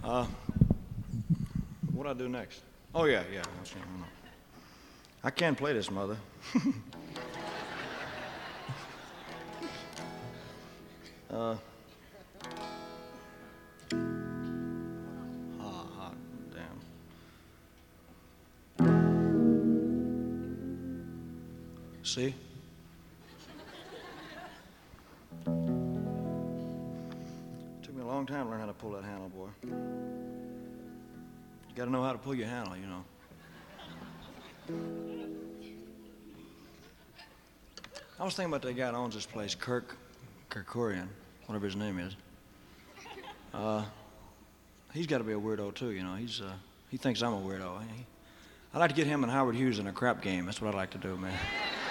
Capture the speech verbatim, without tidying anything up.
Uh, what do I do next? Oh, yeah, yeah. I see, hold on. I can't play this, Mother. uh, ah, ah, damn. See? Took me a long time to learn how to pull that handle, boy. You gotta know how to pull your handle, you know. I was thinking about that guy that owns this place, Kirk Kerkorian, whatever his name is. Uh, he's got to be a weirdo too, you know. He's uh, he thinks I'm a weirdo. He, I'd like to get him and Howard Hughes in a crap game. That's what I'd like to do, man.